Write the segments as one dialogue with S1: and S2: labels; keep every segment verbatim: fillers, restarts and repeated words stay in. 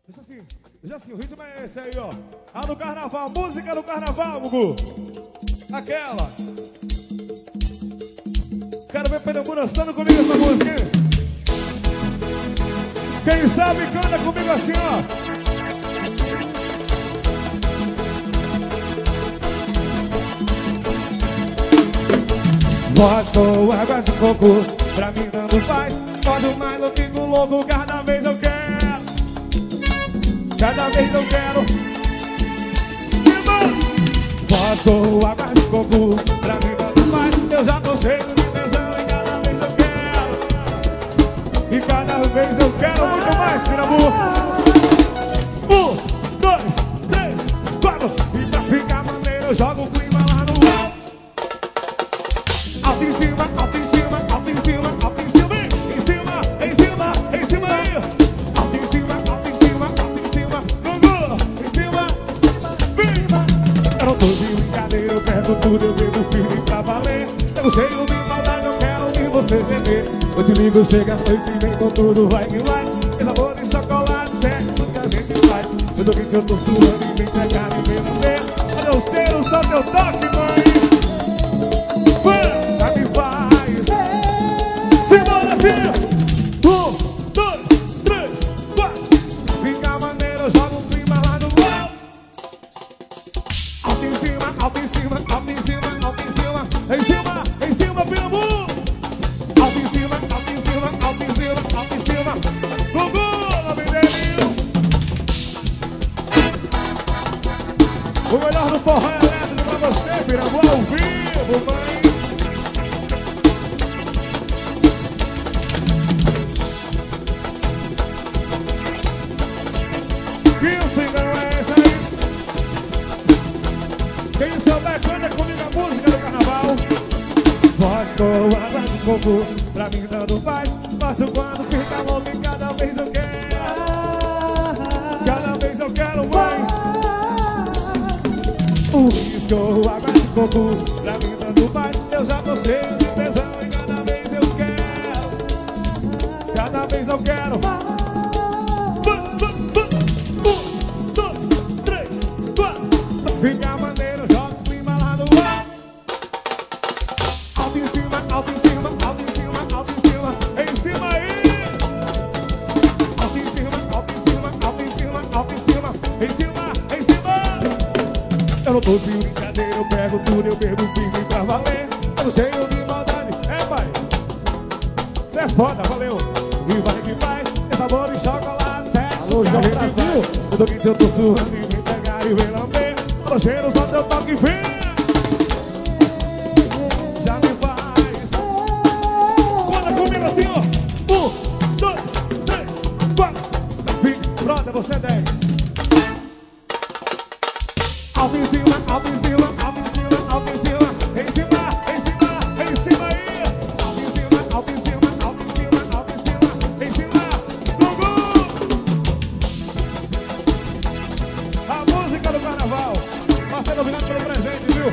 S1: Deixa assim, deixa assim, o ritmo é esse aí, ó. A do carnaval, música do carnaval, Gugu. Aquela. Quero ver Pernambuco dançando comigo essa música, hein? Quem sabe canta comigo assim, ó. Vodka ou água de coco, pra mim tanto faz. Pode mais, eu fico louco, cada vez eu quero. Cada vez eu quero. Vodka ou água de coco, pra mim tanto faz. Eu já tô cheio de tesão e cada vez eu quero. E cada vez eu quero muito mais, Pirabu. Um, dois, três, quatro. E pra ficar maneiro eu jogo o clima lá no alto. Alto em cima, alto em cima, alto em cima, alto em cima, em cima, em cima, em cima aí. Alto em cima, alto em cima, alto em cima, Gugu, em cima, vem. Eu não tô de brincadeira, eu pego tudo, eu bebo firme pra valer. Eu cheio de maldade, eu quero ouvir vocês beber. Eu te ligo, chega a noite e vem com tudo, vai que vai. Esse amor de chocolate, sexo que a gente faz. Eu tô quente, eu tô suando e vem pegar e vem beber. Olha o cheiro, só teu toque, mãe. Um, dois, três, quatro. Fica maneiro, eu jogo o clima lá no alto. Alto em cima, alto em cima, alto em cima, alto em cima. Em cima, em cima, Pirabu. Alto em cima, alto em cima, alto em cima, alto em cima. Gugu, Labidelinho. O melhor do forró elétrico pra você, Pirabu, ao vivo, mãe. Quem souber canta comigo a música do carnaval. Vodka ou água de coco, pra mim tanto faz. Faço quando fica louco e cada vez eu quero. Cada vez eu quero, mãe. Uísque ou água de coco, pra mim tanto faz. Eu já tô cheio de tesão e cada vez eu quero. Cada vez eu quero. Um, dois, três, quatro. Fica maneiro, joga o clima lá no alto. Alto em cima, alto em cima, alto em cima, alto em cima, em cima aí. Alto em cima, alto em cima, alto em cima, alto em cima, em cima, em cima. Eu não tô de brincadeira, eu pego tudo, eu bebo firme pra valer. Eu tô cheio de maldade, é pai. Cê é foda, valeu. E vai que vai, esse sabor de chocolate, sexo, que a gente faz. Eu tô quente, eu tô suando e vem pegar e vem lamber. Tô cheiro, só teu toque vem. Já me faz. Conta comigo assim, ó. Um, dois, três, quatro. Fica, brother, você é dez. Alto em cima, alto em cima, alto em cima, alto em cima. Em cima, em cima, em cima aí. Alto em cima, alto em cima, alto em cima, alto em cima. Em cima, Gugu. A música do carnaval. Marcelo, obrigado pelo presente, viu?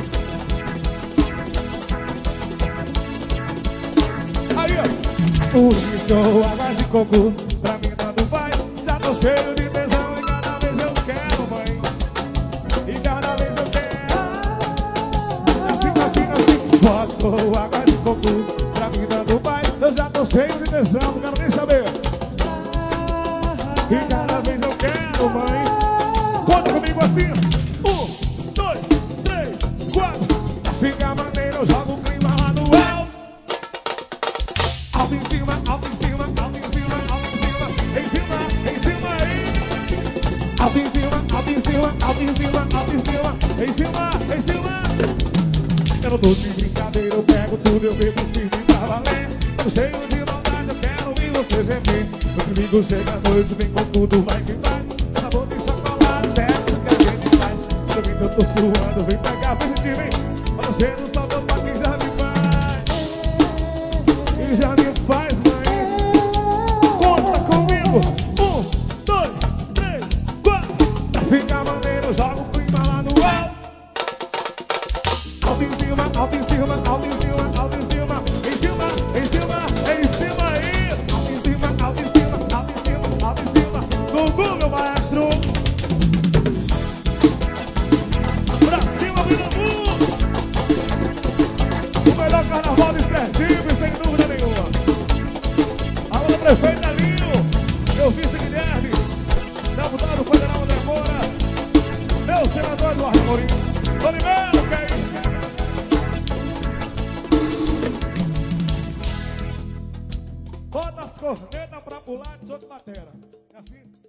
S1: Aí, ó. Uísque ou água de coco, pra mim tanto faz. Já tô cheio de tesão e cada vez eu quero, mãe. E cada vez eu quero. Assim, assim, assim. Vodka ou água de coco, pra mim tanto faz. Eu já tô cheio de tesão, não quero nem saber. E cada vez eu quero, mãe. Conta comigo assim. Fica maneiro, eu jogo o clima lá no alto. Alto em cima, alto em cima, alto em cima, alto em cima. Em cima, em cima aí. Alto em cima, alto em cima, alto em cima, alto em cima. Em cima, em cima. Eu não tô de brincadeira, eu pego tudo, eu bebo firme pra valer. Eu cheio de maldade, eu quero ouvir vocês gemer. Eu te ligo, chega a noite, vem com tudo, vai que vai. Sabor de chocolate, sexo que a gente faz. Realmente eu tô suando, vem pegar, vem sentir, vem. Você não só teu toque já me faz. E já me faz, mãe. Conta comigo. Um, dois, três, quatro. Fica maneiro, joga o clima lá no alto. Alto em cima, alto em cima, alto em cima, alto em cima. Em cima, em cima, em cima aí. Alto em cima, alto em cima, alto em cima, alto em cima. Gugu, meu maestro. prefeito Alinho, meu vice Guilherme, deputado federal André Moura, meu senador Eduardo Amorim, Tony Melo, que é isso? Bota as cornetas pra pular de outra matéria. É assim?